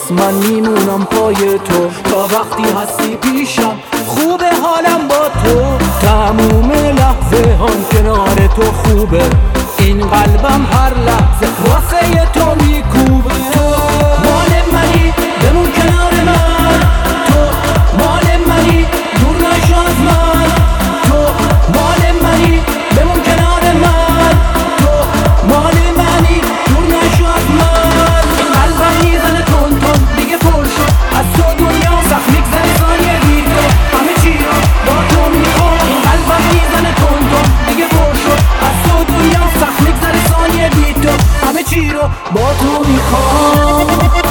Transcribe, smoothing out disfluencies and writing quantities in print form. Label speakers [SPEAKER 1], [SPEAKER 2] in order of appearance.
[SPEAKER 1] پس من میمونم پای تو تا وقتی هستی پیشم خوبه حالم با تو، تموم لحظه هم کنار تو خوبه، این قلبم هر لحظه واسه تو میکوبه. تو مال منی بمون کنار من، تو مال منی دور نشو از من، تو مال منی بمون کنار من، تو مال منی دور نشو از من. این قلبم میزنه تون تون دیگه پر شد از تو، دنیا سخت میگذره ثانیه بی تو، همه چی رو با تو میخوام. این قلبم میزنه تون تون دیگه پر شد از تو، دنیا سخت میگذره ثانیه بی تو، همه چی رو با تو میخوام.